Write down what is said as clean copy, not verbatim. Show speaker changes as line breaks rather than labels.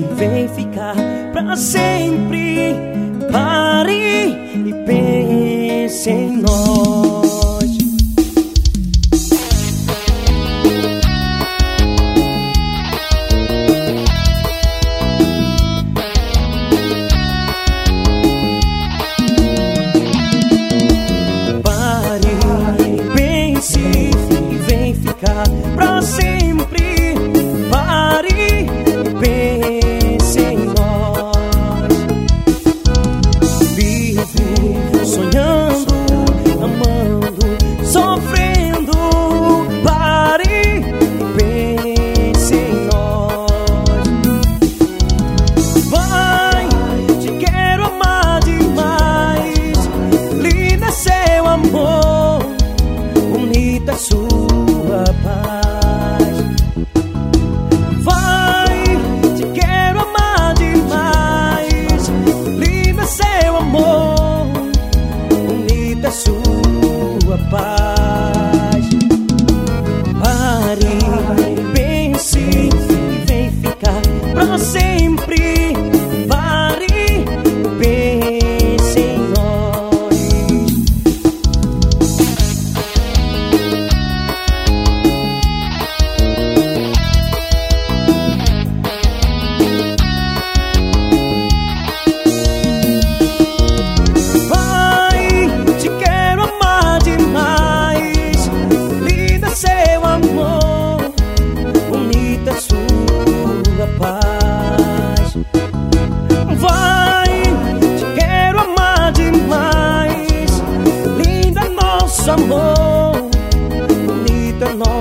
vem ficar pra sempre. Pare e pense em nós. Pra sempre, pare, pense em nós. Vivo sonhando, amando, sofrendo. Pare, pense em nós. Vai, te quero amar demais. Lindo é seu amor, bonita é sua paz. Vai, te quero amar demais. Lindo é seu amor, bonita é sua paz. Pare, pense e vem ficar pra sempre. Pare, pense em nós. Vai, te quero amar demais. Linda é nosso amor, bonita é nossa